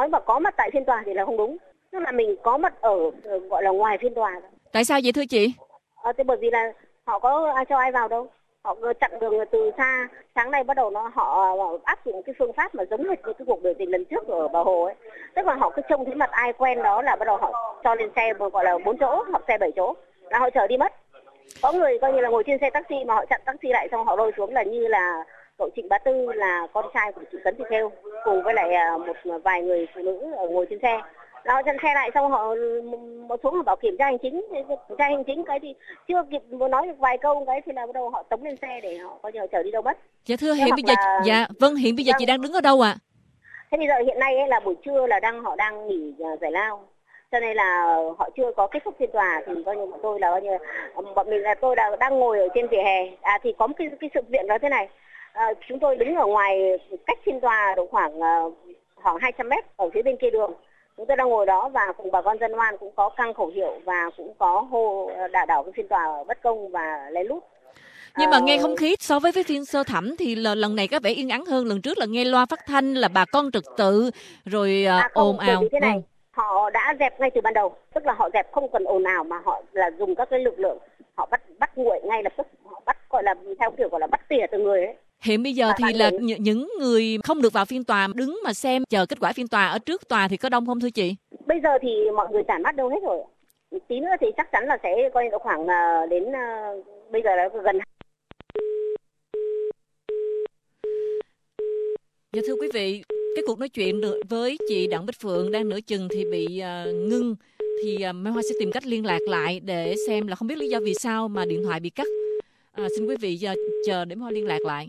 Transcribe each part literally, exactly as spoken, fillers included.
nói mà có mặt tại phiên tòa thì là không đúng. Tức là mình có mặt ở, ở gọi là ngoài phiên tòa. Tại sao vậy thưa chị? À, thế bởi vì là họ có ai cho ai vào đâu. Họ chặn đường từ xa. Sáng nay bắt đầu nó họ áp dụng cái phương pháp mà giống như cái cuộc biểu tình lần trước ở Bờ Hồ ấy. Tức là họ cứ trông thấy mặt ai quen đó là bắt đầu họ cho lên xe gọi là bốn chỗ hoặc xe bảy chỗ là họ chở đi mất. Có người coi như là ngồi trên xe taxi mà họ chặn taxi lại xong họ lôi xuống, là như là cậu Trịnh Bá Tư là con trai của chị Cấn Thị Thêu cùng với lại một vài người phụ nữ ở ngồi trên xe. Là họ chặn xe lại xong họ một số họ bảo kiểm tra hành chính, kiểm tra hành chính cái thì chưa kịp nói được vài câu cái thì là bắt đầu họ tống lên xe để họ coi như chở đi đâu mất. Dạ thưa, hiện bây giờ là... dạ vâng hiện bây giờ vâng. Chị đang đứng ở đâu ạ? À? Thế bây giờ hiện nay ấy là buổi trưa là đang họ đang nghỉ giải lao. Cho nên là họ chưa có kết thúc phiên tòa thì coi như bọn tôi là coi như bọn mình là tôi là đang ngồi ở trên vỉa hè. À thì có một cái cái sự kiện đó thế này. À, chúng tôi đứng ở ngoài cách phiên tòa độ khoảng khoảng hai trăm mét ở phía bên kia đường. Chúng tôi đang ngồi đó và cùng bà con dân oan cũng có căng khẩu hiệu và cũng có hô đả đảo cái phiên tòa bất công và lén lút. Nhưng mà nghe không khí so với với phiên sơ thẩm thì là lần này có vẻ yên ắng hơn. Lần trước là nghe loa phát thanh là bà con trật tự rồi à, không, ồn ào. Thế này, vâng. Họ đã dẹp ngay từ ban đầu, tức là họ dẹp không cần ồn ào mà họ là dùng các cái lực lượng, họ bắt bắt nguội ngay lập tức, họ bắt gọi là theo kiểu gọi là bắt tỉa từ người ấy. Hiện bây giờ thì là nh- những người không được vào phiên tòa đứng mà xem chờ kết quả phiên tòa ở trước tòa thì có đông không thưa chị? Bây giờ thì mọi người tản mát đâu hết rồi. Tí nữa thì chắc chắn là sẽ coi độ khoảng đến uh, bây giờ là gần. Dạ thưa quý vị, cái cuộc nói chuyện được với chị Đặng Bích Phượng đang nửa chừng thì bị uh, ngưng, thì uh, Mai Hoa sẽ tìm cách liên lạc lại để xem là không biết lý do vì sao mà điện thoại bị cắt. À, xin quý vị uh, chờ để Mai Hoa liên lạc lại.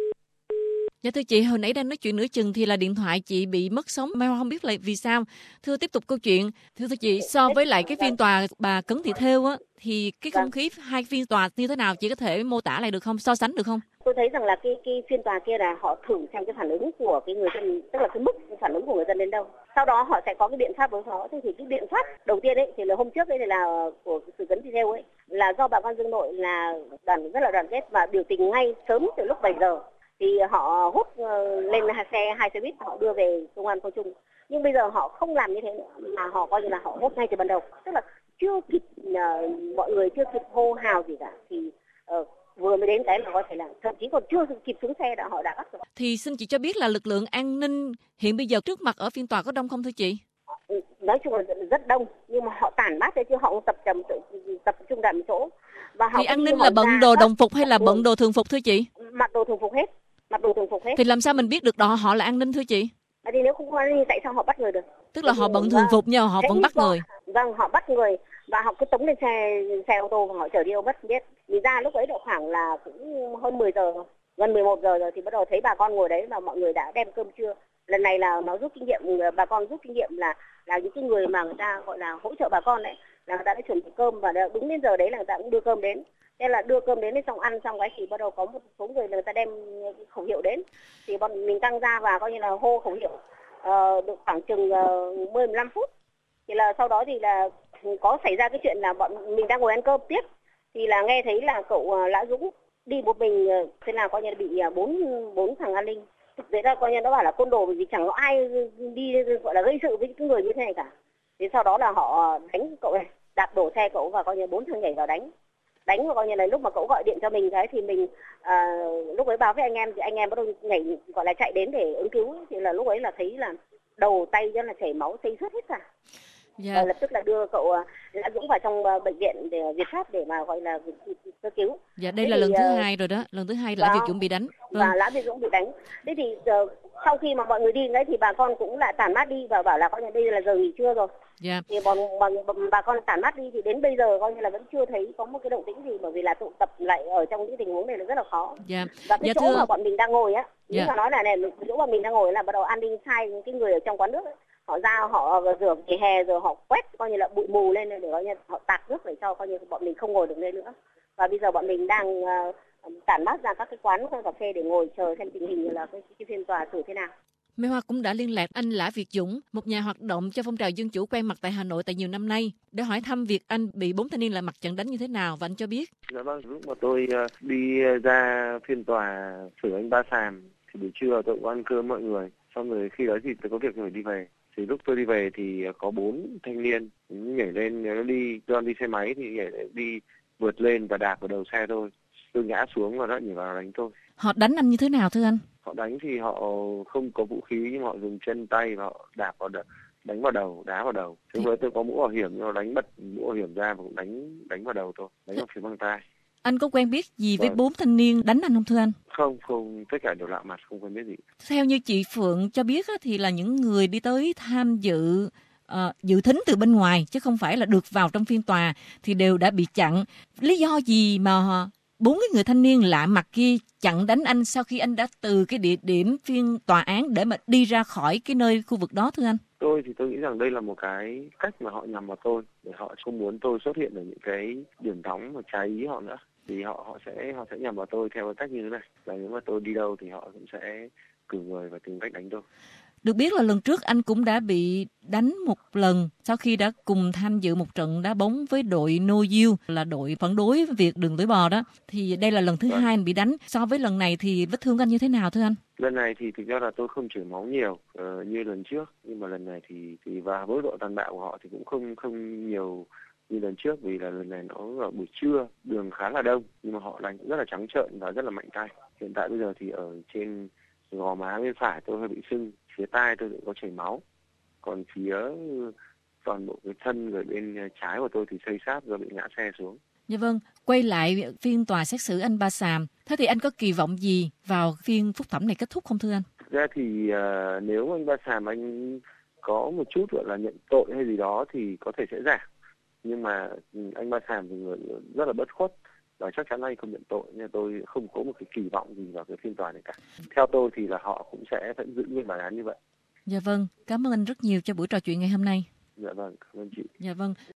Dạ thưa chị, hồi nãy đang nói chuyện nửa chừng thì là điện thoại chị bị mất sóng, Mai Hoa không biết là vì sao. Thưa tiếp tục câu chuyện, thưa thưa chị, so với lại cái phiên tòa bà Cấn Thị Thêu á, thì cái không khí hai phiên tòa như thế nào, chị có thể mô tả lại được không, so sánh được không? Tôi thấy rằng là cái cái phiên tòa kia là họ thử xem cái phản ứng của cái người dân, tức là cái mức phản ứng của người dân đến đâu. Sau đó họ sẽ có cái biện pháp đối phó. Thế thì cái biện pháp đầu tiên ấy thì là hôm trước ấy thì là của sự Cấn Thị Thêu ấy là do bà con Dương Nội là đoàn rất là đoàn kết và biểu tình ngay sớm từ lúc bảy giờ. Thì họ hút lên hai xe hai xe buýt họ đưa về công an Quang Trung. Nhưng bây giờ họ không làm như thế nữa mà họ coi như là họ hút ngay từ ban đầu, tức là chưa kịp uh, mọi người chưa kịp hô hào gì cả thì uh, vừa mới đến cái là có thể là thậm chí còn chưa kịp xuống xe đã họ đã bắt rồi. Thì xin chị cho biết là lực lượng an ninh hiện bây giờ trước mặt ở phiên tòa có đông không thưa chị? Nói chung là rất đông nhưng mà họ tản mát chứ họ không tập trầm tập trung tại một chỗ. Và họ thì an ninh là bận đồ đồng phục hay là bận đồ thường phục thưa chị? Mặc đồ thường phục hết. Mặc đồ thường phục hết. Thì làm sao mình biết được đó họ là an ninh thưa chị? À, thì nếu không có an ninh tại sao họ bắt người được? Tức là họ bận thường phục nhưng họ vẫn bắt người. Vâng, họ bắt người và họ cứ tống lên xe xe ô tô và họ chở đi đâu mất không biết. Vì ra lúc ấy độ khoảng là cũng hơn mười giờ, gần mười một giờ rồi thì bắt đầu thấy bà con ngồi đấy và mọi người đã đem cơm trưa. Lần này là nó rút kinh nghiệm, bà con rút kinh nghiệm là là những cái người mà người ta gọi là hỗ trợ bà con đấy là người ta đã chuẩn bị cơm và đúng đến giờ đấy là người ta cũng đưa cơm đến. Thế là đưa cơm đến xong ăn xong cái thì bắt đầu có một số người là người ta đem khẩu hiệu đến thì bọn mình tăng ra và coi như là hô khẩu hiệu uh, được khoảng chừng uh, mười mười lăm phút thì là sau đó thì là có xảy ra cái chuyện là bọn mình đang ngồi ăn cơm tiếp thì là nghe thấy là cậu uh, Lã Dũng đi một mình, uh, thế là coi như là bị bốn uh, bốn thằng an ninh. Thực tế là coi như nó bảo là côn đồ vì chẳng có ai đi gọi là gây sự với những người như thế này cả. Thế sau đó là họ đánh cậu này, đạp đổ xe cậu và coi như bốn thằng nhảy vào đánh. Đánh và coi như là lúc mà cậu gọi điện cho mình cái thì mình à, lúc ấy báo với anh em thì anh em bắt đầu nhảy gọi là chạy đến để ứng cứu thì là lúc ấy là thấy là đầu tay rất là chảy máu xây xước hết cả. Yeah. Và lập tức là đưa cậu Lã Dũng vào trong bệnh viện để Việt Pháp để mà gọi là sơ cứu. Dạ đây thế là thì, lần thứ hai rồi đó, lần thứ hai Lã Việt Dũng bị đánh. Vâng. Và Lã Việt Dũng bị đánh. Thế thì uh, sau khi mà mọi người đi đấy thì bà con cũng lại tản mát đi và bảo là coi như đây là giờ nghỉ trưa rồi. Yeah. Thì bọn, bọn, bọn bà con tản mát đi thì đến bây giờ coi như là vẫn chưa thấy có một cái động tĩnh gì bởi vì là tụ tập lại ở trong những tình huống này là rất là khó. Yeah. Và cái yeah, chỗ thưa... mà bọn mình đang ngồi á, nếu yeah. mà nói là này, chỗ mà mình đang ngồi là bắt đầu an ninh sai những cái người ở trong quán nước ấy. Họ ra họ rửa vỉa hè rồi họ quét coi như là bụi mù lên để coi như họ tạt nước để cho coi như bọn mình không ngồi được lên nữa. Và bây giờ bọn mình đang uh, tản mát ra các cái quán cà phê để ngồi chờ xem tình hình là cái, cái phiên tòa xử thế nào. Mai Hoa cũng đã liên lạc anh Lã Việt Dũng, một nhà hoạt động cho phong trào dân chủ quen mặt tại Hà Nội tại nhiều năm nay, để hỏi thăm việc anh bị bốn thanh niên lạ mặt chặn đánh như thế nào và anh cho biết. Dạ vâng, lúc mà tôi đi ra phiên tòa xử anh Ba Sàm thì buổi trưa tôi cũng ăn cơm mọi người, xong rồi khi đó thì tôi có việc phải đi về. Thì lúc tôi đi về thì có bốn thanh niên nhảy lên, nó đi John đi xe máy thì nhảy đi vượt lên và đạp vào đầu xe tôi. Tôi ngã xuống và nó nhảy vào đánh tôi. Họ đánh anh như thế nào thưa anh? Họ đánh thì họ không có vũ khí nhưng họ dùng chân tay và họ đạp vào đầu, đánh vào đầu, đá vào đầu. Thế với tôi có mũ bảo hiểm nhưng mà đánh bật mũ bảo hiểm ra và cũng đánh đánh vào đầu tôi, đánh vào phía bằng tay. Anh có quen biết gì với Vâng. bốn thanh niên đánh anh không thưa anh? Không, không, tất cả đều lạ mặt, không quen biết gì. Theo như chị Phượng cho biết á, thì là những người đi tới tham dự uh, dự thính từ bên ngoài chứ không phải là được vào trong phiên tòa thì đều đã bị chặn. Lý do gì mà bốn cái người thanh niên lạ mặt kia chặn đánh anh sau khi anh đã từ cái địa điểm phiên tòa án để mà đi ra khỏi cái nơi khu vực đó thưa anh? Tôi thì tôi nghĩ rằng đây là một cái cách mà họ nhằm vào tôi để họ không muốn tôi xuất hiện ở những cái điểm nóng và trái ý họ nữa. Thì họ họ sẽ họ sẽ nhằm vào tôi theo cái cách như thế này, là nếu mà tôi đi đâu thì họ cũng sẽ cử người và tìm cách đánh tôi. Được biết là lần trước anh cũng đã bị đánh một lần sau khi đã cùng tham dự một trận đá bóng với đội No You, là đội phản đối việc đường lưỡi bò đó. Thì đây là lần thứ Vâng. hai anh bị đánh. So với lần này thì vết thương của anh như thế nào thưa anh? Lần này thì thực ra là tôi không chảy máu nhiều uh, như lần trước, nhưng mà lần này thì thì và với độ tàn bạo của họ thì cũng không không nhiều như lần trước, vì là lần này nó vào buổi trưa, đường khá là đông nhưng mà họ đánh rất là trắng trợn và rất là mạnh tay. Hiện tại bây giờ thì ở trên gò má bên phải tôi hơi bị sưng, phía tai tôi cũng có chảy máu, còn phía toàn bộ cái thân rồi bên trái của tôi thì xây xát do bị ngã xe xuống. Dạ vâng, quay lại phiên tòa xét xử anh Ba Xàm. Thế thì anh có kỳ vọng gì vào phiên phúc thẩm này kết thúc không thưa anh? Thực ra thì uh, nếu anh Ba Xàm anh có một chút gọi là nhận tội hay gì đó thì có thể sẽ giảm. Nhưng mà anh Ba Xàm thì người rất là bất khuất và chắc chắn anh không nhận tội, nên tôi không có một cái kỳ vọng gì vào cái phiên tòa này cả. Theo tôi thì là họ cũng sẽ vẫn giữ nguyên bản án như vậy. Dạ vâng, cảm ơn anh rất nhiều cho buổi trò chuyện ngày hôm nay. Dạ vâng, cảm ơn chị. Dạ vâng.